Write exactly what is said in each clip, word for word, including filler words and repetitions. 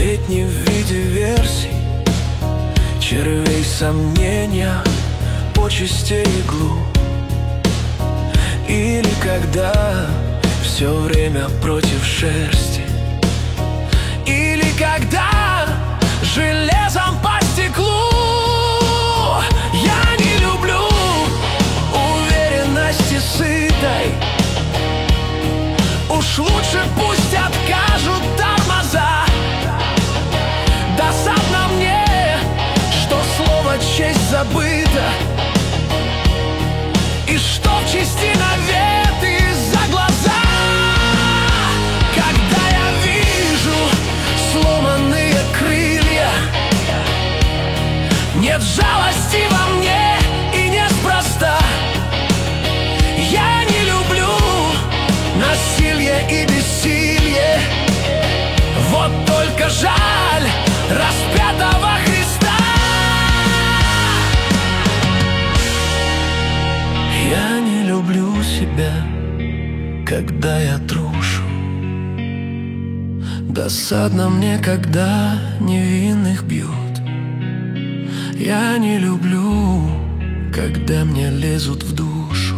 сплетни в виде версий, червей сомнения, почести иглу. Или когда все время против шерсти, или когда железом по стеклу. Я не люблю уверенности сытой. Уж лучше пусть откажут тормоза. Досадно мне, что слово честь забыто, и что в чести наветы за глаза. Когда я вижу сломанные крылья, нет жалости во мне и неспроста. Я не люблю насилие и бессилие. Вот только жаль распятого Христа. Я не люблю себя, когда я трушу. Досадно мне, когда невинных бьют. Я не люблю, когда мне лезут в душу.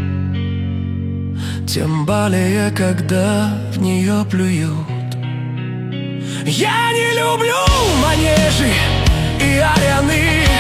Тем более, когда в нее плюют. Я не люблю манежи и арены,